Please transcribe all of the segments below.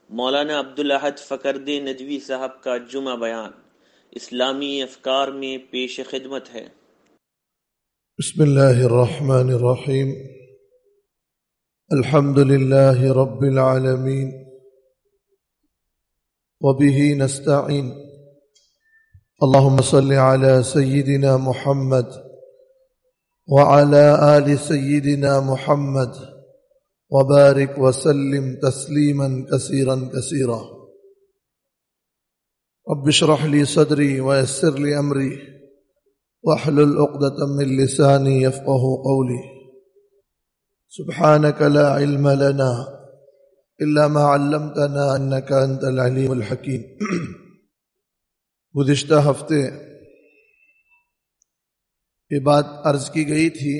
مولانا عبدالاحد فقردی ندوی صاحب کا جمعہ بیان اسلامی افکار میں پیش خدمت ہے۔ بسم اللہ الرحمن الرحیم، الحمد للہ رب العالمین وبہ نستعین، اللہم صل علی سیدنا محمد وعلی آل سیدنا محمد وبارک وسلم تسلیما کثیرا کثیرا۔ رب اشرح لی صدری ویسر لی امری واحلل عقدۃ من لسانی یفقہوا قولی۔ سبحانک لا علم لنا الا ما علمتنا انک انت العلیم الحکیم۔ گزشتہ ہفتے یہ بات عرض کی گئی تھی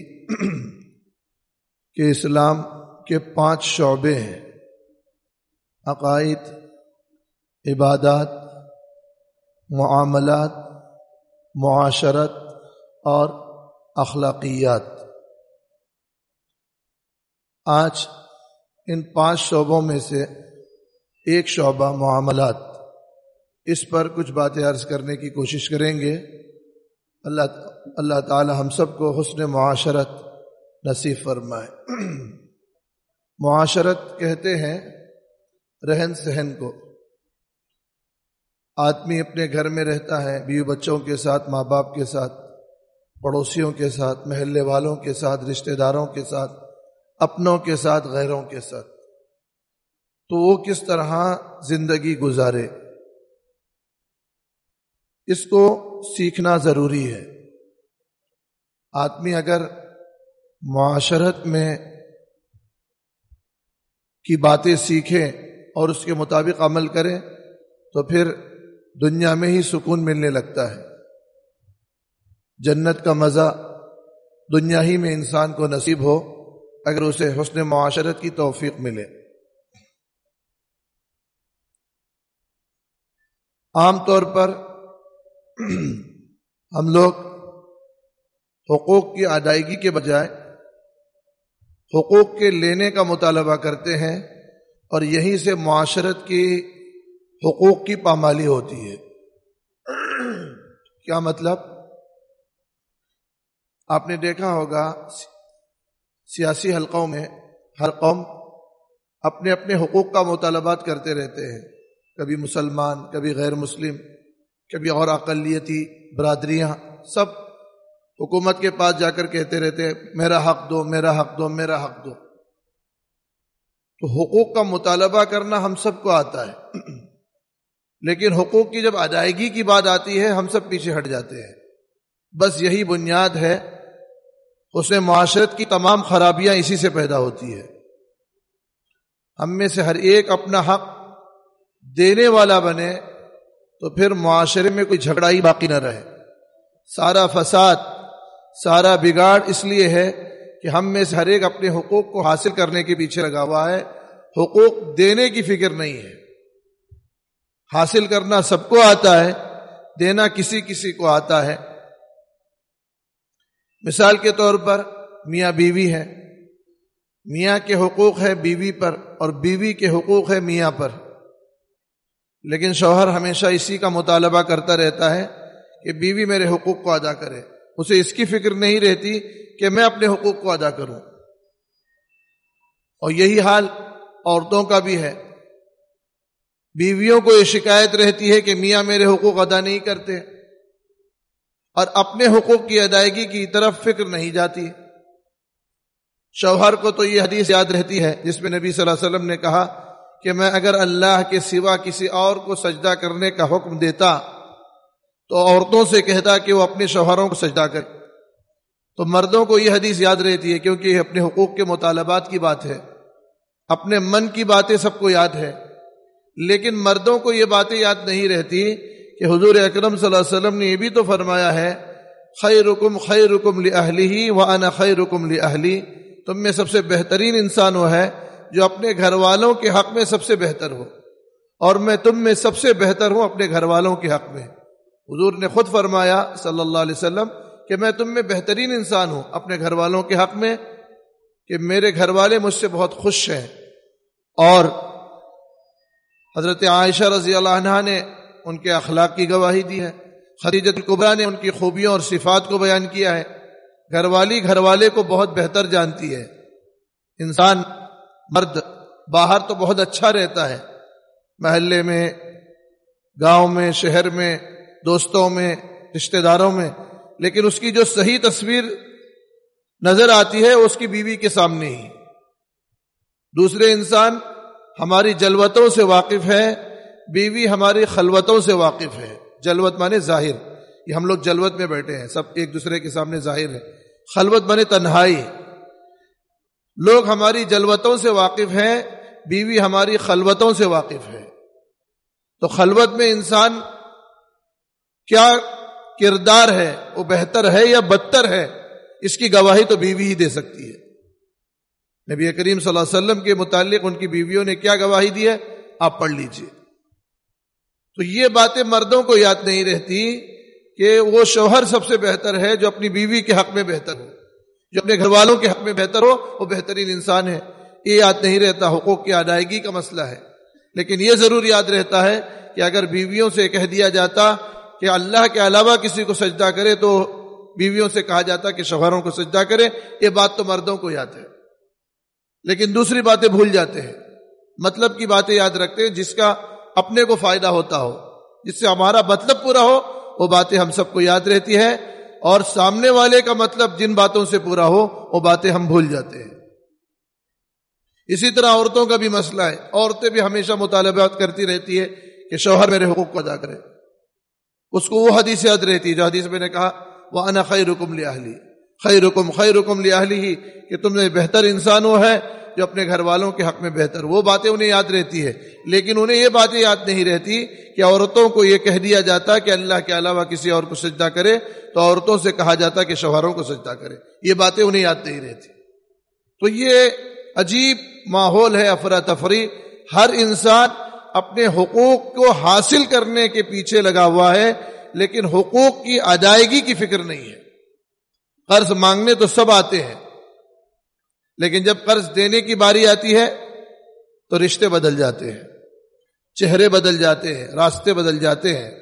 کہ اسلام کے 5 شعبے ہیں: عقائد، عبادات، معاملات، معاشرت اور اخلاقیات۔ آج ان 5 شعبوں میں سے ایک شعبہ معاملات، اس پر کچھ باتیں عرض کرنے کی کوشش کریں گے۔ اللہ تعالی ہم سب کو حسن معاشرت نصیب فرمائے۔ معاشرت کہتے ہیں رہن سہن کو۔ آدمی اپنے گھر میں رہتا ہے، بیوی بچوں کے ساتھ، ماں باپ کے ساتھ، پڑوسیوں کے ساتھ، محلے والوں کے ساتھ، رشتہ داروں کے ساتھ، اپنوں کے ساتھ، غیروں کے ساتھ۔ تو وہ کس طرح زندگی گزارے، اس کو سیکھنا ضروری ہے۔ آدمی اگر معاشرت میں کی باتیں سیکھے اور اس کے مطابق عمل کرے تو پھر دنیا میں ہی سکون ملنے لگتا ہے۔ جنت کا مزہ دنیا ہی میں انسان کو نصیب ہو اگر اسے حسن معاشرت کی توفیق ملے۔ عام طور پر ہم لوگ حقوق کی ادائیگی کے بجائے حقوق کے لینے کا مطالبہ کرتے ہیں، اور یہیں سے معاشرت کی حقوق کی پامالی ہوتی ہے۔ کیا مطلب؟ آپ نے دیکھا ہوگا سیاسی حلقوں میں ہر قوم اپنے اپنے حقوق کا مطالبات کرتے رہتے ہیں، کبھی مسلمان، کبھی غیر مسلم، کبھی اور اقلیتی برادریاں، سب حکومت کے پاس جا کر کہتے رہتے ہیں میرا حق دو، میرا حق دو، میرا حق دو۔ تو حقوق کا مطالبہ کرنا ہم سب کو آتا ہے، لیکن حقوق کی جب ادائیگی کی بات آتی ہے ہم سب پیچھے ہٹ جاتے ہیں۔ بس یہی بنیاد ہے، اس میں معاشرت کی تمام خرابیاں اسی سے پیدا ہوتی ہے۔ ہم میں سے ہر ایک اپنا حق دینے والا بنے تو پھر معاشرے میں کوئی جھگڑا ہی باقی نہ رہے۔ سارا فساد، سارا بگاڑ اس لیے ہے کہ ہم میں سے ہر ایک اپنے حقوق کو حاصل کرنے کے پیچھے لگا ہوا ہے، حقوق دینے کی فکر نہیں ہے۔ حاصل کرنا سب کو آتا ہے، دینا کسی کسی کو آتا ہے۔ مثال کے طور پر میاں بیوی ہے، میاں کے حقوق ہے بیوی پر اور بیوی کے حقوق ہے میاں پر، لیکن شوہر ہمیشہ اسی کا مطالبہ کرتا رہتا ہے کہ بیوی میرے حقوق کو ادا کرے، اسے اس کی فکر نہیں رہتی کہ میں اپنے حقوق کو ادا کروں۔ اور یہی حال عورتوں کا بھی ہے، بیویوں کو یہ شکایت رہتی ہے کہ میاں میرے حقوق ادا نہیں کرتے، اور اپنے حقوق کی ادائیگی کی طرف فکر نہیں جاتی۔ شوہر کو تو یہ حدیث یاد رہتی ہے جس میں نبی صلی اللہ علیہ وسلم نے کہا کہ میں اگر اللہ کے سوا کسی اور کو سجدہ کرنے کا حکم دیتا تو عورتوں سے کہتا کہ وہ اپنے شوہروں کو سجدہ کرے۔ تو مردوں کو یہ حدیث یاد رہتی ہے کیونکہ یہ اپنے حقوق کے مطالبات کی بات ہے، اپنے من کی باتیں سب کو یاد ہے، لیکن مردوں کو یہ باتیں یاد نہیں رہتی کہ حضور اکرم صلی اللہ علیہ وسلم نے یہ بھی تو فرمایا ہے خیرکم خیرکم لأہلہ وانا خیرکم لأہلی، تم میں سب سے بہترین انسان وہ ہے جو اپنے گھر والوں کے حق میں سب سے بہتر ہو، اور میں تم میں سب سے بہتر ہوں اپنے گھر والوں کے حق میں۔ حضور نے خود فرمایا صلی اللہ علیہ وسلم کہ میں تم میں بہترین انسان ہوں اپنے گھر والوں کے حق میں، کہ میرے گھر والے مجھ سے بہت خوش ہیں، اور حضرت عائشہ رضی اللہ عنہا نے ان کے اخلاق کی گواہی دی ہے، خدیجہ الکبریٰ نے ان کی خوبیوں اور صفات کو بیان کیا ہے۔ گھر والی گھر والے کو بہت بہتر جانتی ہے۔ انسان مرد باہر تو بہت اچھا رہتا ہے، محلے میں، گاؤں میں، شہر میں، دوستوں میں، رشتہ داروں میں، لیکن اس کی جو صحیح تصویر نظر آتی ہے وہ اس کی بیوی کے سامنے ہی۔ دوسرے انسان ہماری جلوتوں سے واقف ہے، بیوی ہماری خلوتوں سے واقف ہے۔ جلوت مانے ظاہر، یہ ہم لوگ جلوت میں بیٹھے ہیں، سب ایک دوسرے کے سامنے ظاہر ہے۔ خلوت مانے تنہائی، لوگ ہماری جلوتوں سے واقف ہیں، بیوی ہماری خلوتوں سے واقف ہے۔ تو خلوت میں انسان کیا کردار ہے، وہ بہتر ہے یا بدتر ہے، اس کی گواہی تو بیوی ہی دے سکتی ہے۔ نبی کریم صلی اللہ علیہ وسلم کے متعلق ان کی بیویوں نے کیا گواہی دی ہے، آپ پڑھ لیجئے۔ تو یہ باتیں مردوں کو یاد نہیں رہتی کہ وہ شوہر سب سے بہتر ہے جو اپنی بیوی کے حق میں بہتر ہو، جو اپنے گھر والوں کے حق میں بہتر ہو، وہ بہترین انسان ہے۔ یہ یاد نہیں رہتا، حقوق کی ادائیگی کا مسئلہ ہے، لیکن یہ ضرور یاد رہتا ہے کہ اگر بیویوں سے کہہ دیا جاتا کہ اللہ کے علاوہ کسی کو سجدہ کرے تو بیویوں سے کہا جاتا کہ شوہروں کو سجدہ کرے، یہ بات تو مردوں کو یاد ہے، لیکن دوسری باتیں بھول جاتے ہیں، مطلب کی باتیں یاد رکھتے ہیں، جس کا اپنے کو فائدہ ہوتا ہو، جس سے ہمارا مطلب پورا ہو، وہ باتیں ہم سب کو یاد رہتی ہے، اور سامنے والے کا مطلب جن باتوں سے پورا ہو وہ باتیں ہم بھول جاتے ہیں۔ اسی طرح عورتوں کا بھی مسئلہ ہے، عورتیں بھی ہمیشہ مطالبات کرتی رہتی ہے کہ شوہر میرے حقوق کو ادا کرے، اس کو وہ حدیث یاد رہتی ہے جو حدیث میں نے کہا وَأَنَا خَيْرُكُمْ لِأَهْلِي، خَيْرُكُمْ لِأَهْلِهِ، کہ تم نے بہتر انسان وہ ہے جو اپنے گھر والوں کے حق میں بہتر، وہ باتیں انہیں یاد رہتی ہے، لیکن انہیں یہ باتیں یاد نہیں رہتی کہ عورتوں کو یہ کہہ دیا جاتا کہ اللہ کے علاوہ کسی اور کو سجدہ کرے تو عورتوں سے کہا جاتا کہ شوہروں کو سجدہ کرے، یہ باتیں انہیں یاد نہیں رہتی۔ تو یہ عجیب ماحول ہے، افراتفری، ہر انسان اپنے حقوق کو حاصل کرنے کے پیچھے لگا ہوا ہے، لیکن حقوق کی ادائیگی کی فکر نہیں ہے۔ قرض مانگنے تو سب آتے ہیں، لیکن جب قرض دینے کی باری آتی ہے تو رشتے بدل جاتے ہیں، چہرے بدل جاتے ہیں، راستے بدل جاتے ہیں،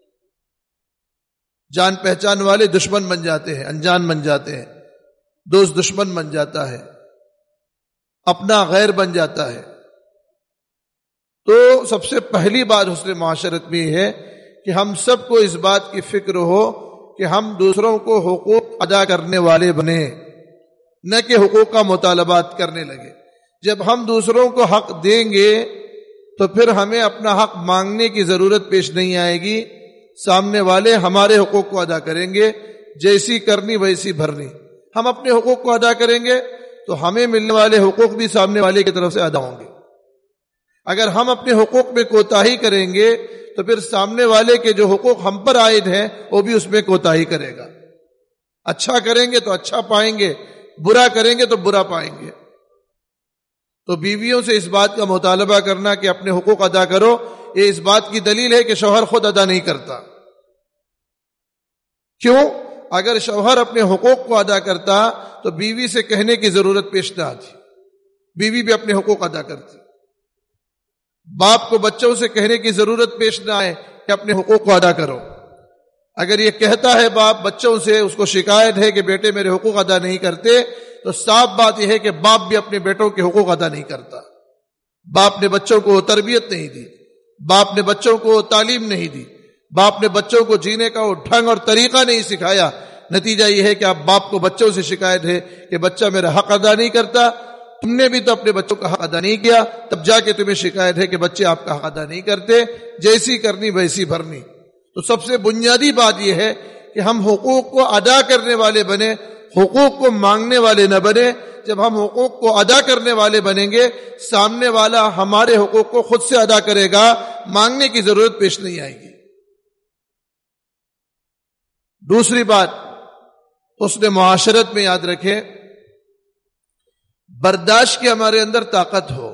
جان پہچان والے دشمن بن جاتے ہیں، انجان بن جاتے ہیں، دوست دشمن بن جاتا ہے، اپنا غیر بن جاتا ہے۔ تو سب سے پہلی بات حسن معاشرت میں یہ ہے کہ ہم سب کو اس بات کی فکر ہو کہ ہم دوسروں کو حقوق ادا کرنے والے بنے، نہ کہ حقوق کا مطالبات کرنے لگے۔ جب ہم دوسروں کو حق دیں گے تو پھر ہمیں اپنا حق مانگنے کی ضرورت پیش نہیں آئے گی، سامنے والے ہمارے حقوق کو ادا کریں گے، جیسی کرنی ویسی بھرنی۔ ہم اپنے حقوق کو ادا کریں گے تو ہمیں ملنے والے حقوق بھی سامنے والے کی طرف سے ادا ہوں گے۔ اگر ہم اپنے حقوق میں کوتاہی کریں گے تو پھر سامنے والے کے جو حقوق ہم پر عائد ہیں وہ بھی اس میں کوتاہی کرے گا۔ اچھا کریں گے تو اچھا پائیں گے، برا کریں گے تو برا پائیں گے۔ تو بیویوں سے اس بات کا مطالبہ کرنا کہ اپنے حقوق ادا کرو، یہ اس بات کی دلیل ہے کہ شوہر خود ادا نہیں کرتا۔ کیوں؟ اگر شوہر اپنے حقوق کو ادا کرتا تو بیوی سے کہنے کی ضرورت پیش نہ آتی، بیوی بھی اپنے حقوق ادا کرتی۔ باپ کو بچوں سے کہنے کی ضرورت پیش نہ آئے کہ اپنے حقوق کو ادا کرو۔ اگر یہ کہتا ہے باپ بچوں سے، اس کو شکایت ہے کہ بیٹے میرے حقوق ادا نہیں کرتے، تو صاف بات یہ ہے کہ باپ بھی اپنے بیٹوں کے حقوق ادا نہیں کرتا۔ باپ نے بچوں کو تربیت نہیں دی، باپ نے بچوں کو تعلیم نہیں دی، باپ نے بچوں کو جینے کا وہ ڈھنگ اور طریقہ نہیں سکھایا۔ نتیجہ یہ ہے کہ اب باپ کو بچوں سے شکایت ہے کہ بچہ میرا حق ادا نہیں کرتا، تم نے بھی تو اپنے بچوں کا حق ادا نہیں کیا، تب جا کے تمہیں شکایت ہے کہ بچے آپ کا حق ادا نہیں کرتے، جیسی کرنی ویسی بھرنی۔ تو سب سے بنیادی بات یہ ہے کہ ہم حقوق کو ادا کرنے والے بنے، حقوق کو مانگنے والے نہ بنے۔ جب ہم حقوق کو ادا کرنے والے بنیں گے، سامنے والا ہمارے حقوق کو خود سے ادا کرے گا، مانگنے کی ضرورت پیش نہیں آئے گی۔ دوسری بات حسن معاشرت میں یاد رکھیں، برداشت کی ہمارے اندر طاقت ہو۔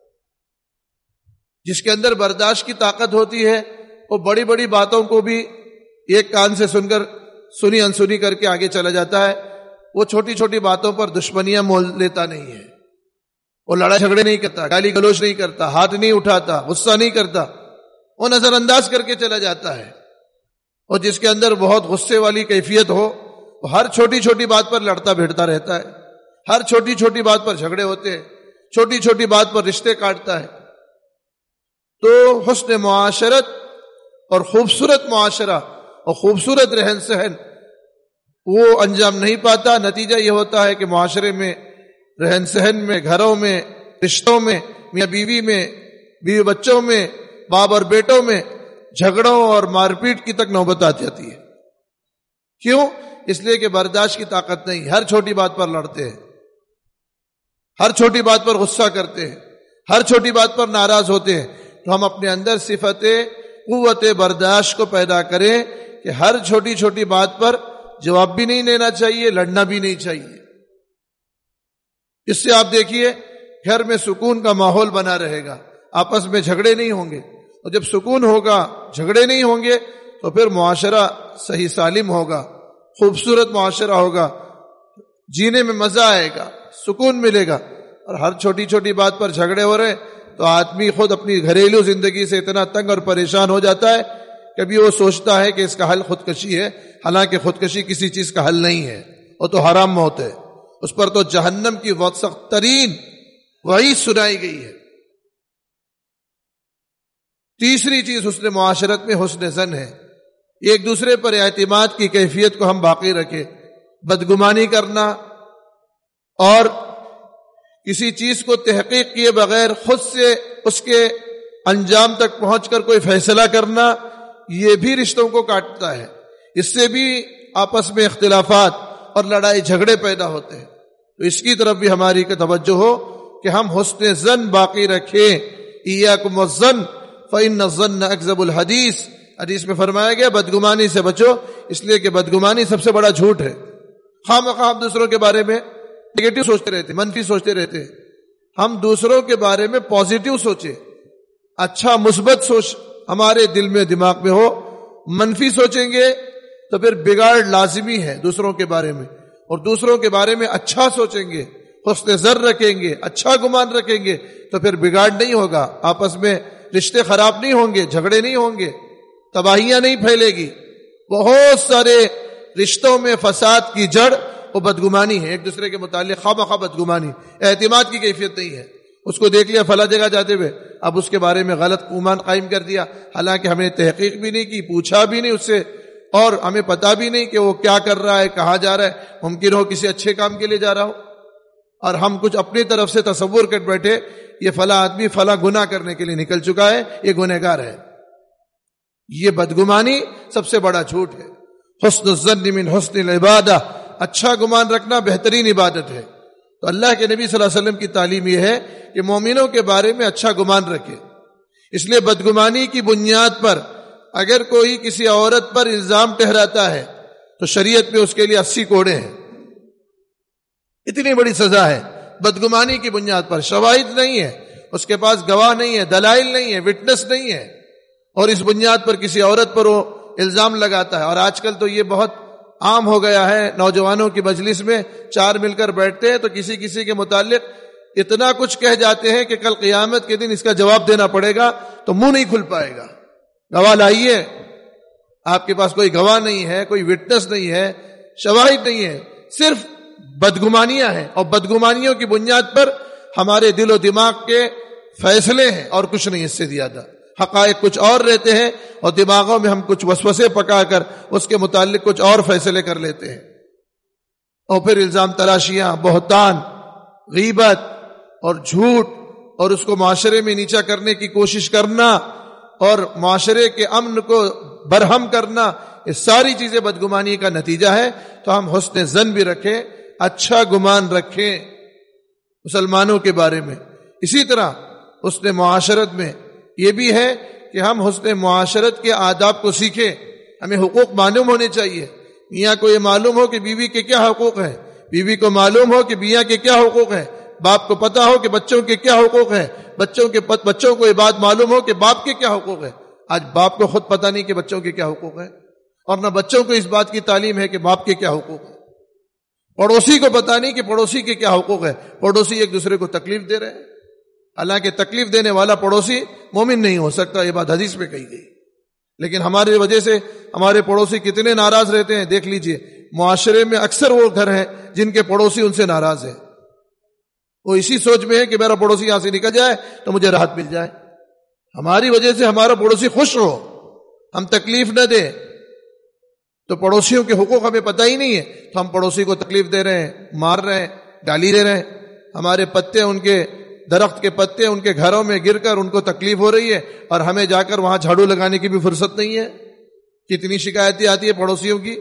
جس کے اندر برداشت کی طاقت ہوتی ہے وہ بڑی بڑی باتوں کو بھی ایک کان سے سن کر سنی انسنی کر کے آگے چلا جاتا ہے، وہ چھوٹی چھوٹی باتوں پر دشمنیاں مول لیتا نہیں ہے۔ وہ لڑائی جھگڑے نہیں کرتا، گالی گلوچ نہیں کرتا، ہاتھ نہیں اٹھاتا، غصہ نہیں کرتا، وہ نظر انداز کر کے چلا جاتا ہے۔ اور جس کے اندر بہت غصے والی کیفیت ہو وہ ہر چھوٹی چھوٹی بات پر لڑتا بھیڑتا رہتا ہے، ہر چھوٹی چھوٹی بات پر جھگڑے ہوتے ہیں، چھوٹی چھوٹی بات پر رشتے کاٹتا ہے۔ تو حسن معاشرت اور خوبصورت معاشرہ اور خوبصورت رہن سہن وہ انجام نہیں پاتا۔ نتیجہ یہ ہوتا ہے کہ معاشرے میں، رہن سہن میں، گھروں میں، رشتوں میں، میاں بیوی میں، بیوی بچوں میں، باپ اور بیٹوں میں جھگڑوں اور مار پیٹ کی تک نوبت آ جاتی ہے۔ کیوں؟ اس لیے کہ برداشت کی طاقت نہیں، ہر چھوٹی بات پر لڑتے ہیں، ہر چھوٹی بات پر غصہ کرتے ہیں، ہر چھوٹی بات پر ناراض ہوتے ہیں۔ تو ہم اپنے اندر صفت قوت برداشت کو پیدا کریں کہ ہر چھوٹی چھوٹی بات پر جواب بھی نہیں دینا چاہیے، لڑنا بھی نہیں چاہیے۔ اس سے آپ دیکھیے گھر میں سکون کا ماحول بنا رہے گا، آپس میں جھگڑے نہیں ہوں گے، اور جب سکون ہوگا، جھگڑے نہیں ہوں گے، تو پھر معاشرہ صحیح سالم ہوگا، خوبصورت معاشرہ ہوگا، جینے میں مزہ آئے گا، سکون ملے گا۔ اور ہر چھوٹی چھوٹی بات پر جھگڑے ہو رہے تو آدمی خود اپنی گھریلو زندگی سے اتنا تنگ اور پریشان ہو جاتا ہے، کبھی وہ سوچتا ہے کہ اس کا حل خودکشی ہے، حالانکہ خودکشی کسی چیز کا حل نہیں ہے، وہ تو حرام موت ہے، اس پر تو جہنم کی بہت سخت ترین وعید سنائی گئی ہے۔ تیسری چیز حسن معاشرت میں حسن ظن ہے، ایک دوسرے پر اعتماد کی کیفیت کو ہم باقی رکھیں۔ بدگمانی کرنا اور کسی چیز کو تحقیق کیے بغیر خود سے اس کے انجام تک پہنچ کر کوئی فیصلہ کرنا، یہ بھی رشتوں کو کاٹتا ہے، اس سے بھی آپس میں اختلافات اور لڑائی جھگڑے پیدا ہوتے ہیں۔ تو اس کی طرف بھی ہماری توجہ ہو کہ ہم حسن ظن باقی رکھیں۔ ایاکم الظن فإن الظن اکذب الحدیث، حدیث میں فرمایا گیا بدگمانی سے بچو، اس لیے کہ بدگمانی سب سے بڑا جھوٹ ہے۔ خواہ ہم دوسروں کے بارے میں نیگیٹو سوچتے رہتے، منفی سوچتے رہتے، ہم دوسروں کے بارے میں پازیٹیو سوچیں، اچھا مثبت سوچ ہمارے دل میں دماغ میں ہو۔ منفی سوچیں گے تو پھر بگاڑ لازمی ہے دوسروں کے بارے میں، اور دوسروں کے بارے میں اچھا سوچیں گے، حسن ظن رکھیں گے، اچھا گمان رکھیں گے تو پھر بگاڑ نہیں ہوگا، آپس میں رشتے خراب نہیں ہوں گے، جھگڑے نہیں ہوں گے، تباہیاں نہیں پھیلے گی۔ بہت سارے رشتوں میں فساد کی جڑ وہ بدگمانی ہے، ایک دوسرے کے متعلق خواہ بدگمانی، اعتماد کی کیفیت نہیں ہے۔ اس کو دیکھ لیا فلاں جگہ جاتے ہوئے، اب اس کے بارے میں غلط گمان قائم کر دیا، حالانکہ ہم نے تحقیق بھی نہیں کی، پوچھا بھی نہیں اس سے، اور ہمیں پتا بھی نہیں کہ وہ کیا کر رہا ہے، کہاں جا رہا ہے، ممکن ہو کسی اچھے کام کے لیے جا رہا ہو، اور ہم کچھ اپنی طرف سے تصور کر بیٹھے یہ فلاں آدمی فلاں گناہ کرنے کے لیے نکل چکا ہے، یہ گنہگار ہے۔ یہ بدگمانی سب سے بڑا جھوٹ ہے۔ حسن الظن من حسن العبادہ، اچھا گمان رکھنا بہترین عبادت ہے۔ تو اللہ کے نبی صلی اللہ علیہ وسلم کی تعلیم یہ ہے کہ مومنوں کے بارے میں اچھا گمان رکھے۔ اس لیے بدگمانی کی بنیاد پر اگر کوئی کسی عورت پر الزام ٹھہراتا ہے تو شریعت میں اس کے لیے 80 کوڑے ہیں، اتنی بڑی سزا ہے۔ بدگمانی کی بنیاد پر شواہد نہیں ہے، اس کے پاس گواہ نہیں ہے، دلائل نہیں ہے، وٹنس نہیں ہے، اور اس بنیاد پر کسی عورت پر وہ الزام لگاتا ہے۔ اور آج کل تو یہ بہت عام ہو گیا ہے، نوجوانوں کی مجلس میں 4 مل کر بیٹھتے ہیں تو کسی کے متعلق اتنا کچھ کہہ جاتے ہیں کہ کل قیامت کے دن اس کا جواب دینا پڑے گا تو منہ نہیں کھل پائے گا۔ گواہ لائیے، آپ کے پاس کوئی گواہ نہیں ہے، کوئی وٹنس نہیں ہے، شواہد نہیں ہے، صرف بدگمانیاں ہیں، اور بدگمانیوں کی بنیاد پر ہمارے دل و دماغ کے فیصلے ہیں اور کچھ نہیں، اس سے زیادہ حقائق کچھ اور رہتے ہیں اور دماغوں میں ہم کچھ وسوسے پکا کر اس کے متعلق کچھ اور فیصلے کر لیتے ہیں، اور پھر الزام تراشیاں، بہتان، غیبت اور جھوٹ، اور اس کو معاشرے میں نیچا کرنے کی کوشش کرنا اور معاشرے کے امن کو برہم کرنا، یہ ساری چیزیں بدگمانی کا نتیجہ ہے۔ تو ہم حسن ظن بھی رکھیں، اچھا گمان رکھیں مسلمانوں کے بارے میں۔ اسی طرح حسن معاشرت میں یہ بھی ہے کہ ہم حسن معاشرت کے آداب کو سیکھیں، ہمیں حقوق معلوم ہونے چاہیے۔ میاں کو یہ معلوم ہو کہ بیوی کے کیا حقوق ہیں، بیوی کو معلوم ہو کہ میاں کے کیا حقوق ہیں، باپ کو پتا ہو کہ بچوں کے کیا حقوق ہیں، بچوں کو یہ بات معلوم ہو کہ باپ کے کیا حقوق ہیں۔ آج باپ کو خود پتا نہیں کہ بچوں کے کیا حقوق ہیں، اور نہ بچوں کو اس بات کی تعلیم ہے کہ باپ کے کیا حقوق ہیں۔ پڑوسی کو پتا نہیں کہ پڑوسی کے کیا حقوق ہے، پڑوسی ایک دوسرے کو تکلیف دے رہے ہیں، حالانکہ تکلیف دینے والا پڑوسی مومن نہیں ہو سکتا، یہ بات حدیث میں کہی گئی. لیکن ہماری وجہ سے ہمارے پڑوسی کتنے ناراض رہتے ہیں. دیکھ لیجئے معاشرے میں اکثر وہ گھر ہیں جن کے پڑوسی ان سے ناراض ہیں، وہ اسی سوچ میں ہے کہ میرا پڑوسی یہاں سے نکل جائے تو مجھے راحت مل جائے، ہماری وجہ سے ہمارا پڑوسی خوش ہو، ہم تکلیف نہ دیں. تو پڑوسیوں کے حقوق ہمیں پتہ ہی نہیں ہے، تو ہم پڑوسی کو تکلیف دے رہے ہیں، مار رہے ہیں، گالی دے رہے ہیں. ہمارے پتے، ان کے درخت کے پتے ان کے گھروں میں گر کر ان کو تکلیف ہو رہی ہے، اور ہمیں جا کر وہاں جھاڑو لگانے کی بھی فرصت نہیں ہے. کتنی شکایتیں آتی ہے پڑوسیوں کی.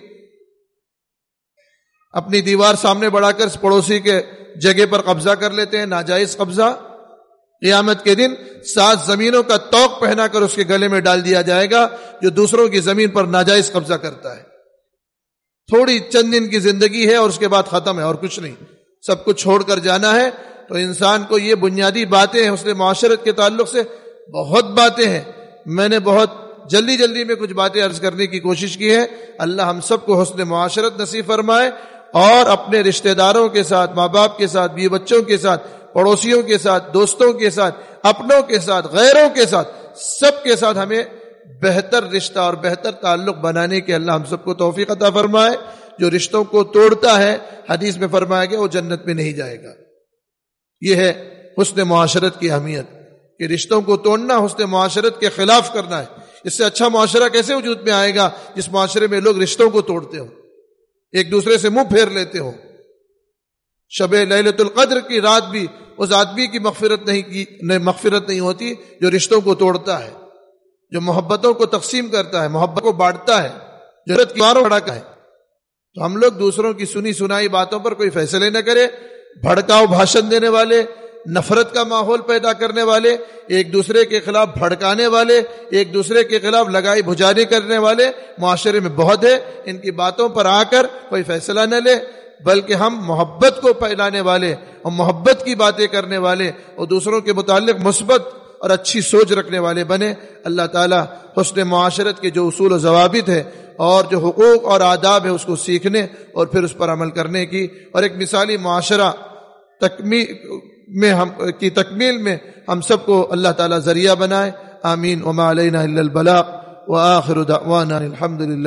اپنی دیوار سامنے بڑھا کر پڑوسی کے جگہ پر قبضہ کر لیتے ہیں، ناجائز قبضہ. قیامت کے دن 7 زمینوں کا توق پہنا کر اس کے گلے میں ڈال دیا جائے گا جو دوسروں کی زمین پر ناجائز قبضہ کرتا ہے. تھوڑی چند دن کی زندگی ہے اور اس کے بعد ختم ہے اور کچھ نہیں، سب کچھ چھوڑ کر جانا ہے. تو انسان کو یہ بنیادی باتیں ہیں، حسن معاشرت کے تعلق سے بہت باتیں ہیں. میں نے بہت جلدی میں کچھ باتیں عرض کرنے کی کوشش کی ہے. اللہ ہم سب کو حسن معاشرت نصیب فرمائے، اور اپنے رشتہ داروں کے ساتھ، ماں باپ کے ساتھ، بیوی بچوں کے ساتھ، پڑوسیوں کے ساتھ، دوستوں کے ساتھ، اپنوں کے ساتھ، غیروں کے ساتھ، سب کے ساتھ ہمیں بہتر رشتہ اور بہتر تعلق بنانے کے اللہ ہم سب کو توفیق عطا فرمائے. جو رشتوں کو توڑتا ہے، حدیث میں فرمایا گیا، وہ جنت میں نہیں جائے گا. یہ ہے حسن معاشرت کی اہمیت، کہ رشتوں کو توڑنا حسن معاشرت کے خلاف کرنا ہے. اس سے اچھا معاشرہ کیسے وجود میں آئے گا جس معاشرے میں لوگ رشتوں کو توڑتے ہوں، ایک دوسرے سے منہ پھیر لیتے ہوں. شب لیلۃ القدر کی رات بھی اس آدمی کی مغفرت نہیں ہوتی جو رشتوں کو توڑتا ہے، جو محبتوں کو تقسیم کرتا ہے، محبت کو بانٹتا ہے، جو رت کی ماروں بڑھاتا ہے. تو ہم لوگ دوسروں کی سنی سنائی باتوں پر کوئی فیصلے نہ کرے. بھڑکاؤ بھاشن دینے والے، نفرت کا ماحول پیدا کرنے والے، ایک دوسرے کے خلاف بھڑکانے والے، ایک دوسرے کے خلاف لگائی بھجانے کرنے والے معاشرے میں بہت ہے. ان کی باتوں پر آ کر کوئی فیصلہ نہ لے، بلکہ ہم محبت کو پھیلانے والے اور محبت کی باتیں کرنے والے اور دوسروں کے متعلق مثبت اور اچھی سوچ رکھنے والے بنے. اللہ تعالی حسن معاشرت کے جو اصول و ضوابط ہے اور جو حقوق اور آداب ہے اس کو سیکھنے اور پھر اس پر عمل کرنے کی، اور ایک مثالی معاشرہ تکمیل میں ہم سب کو اللہ تعالی ذریعہ بنائے. آمین. وما علینا الا البلاغ وآخر دعوانا الحمدللہ.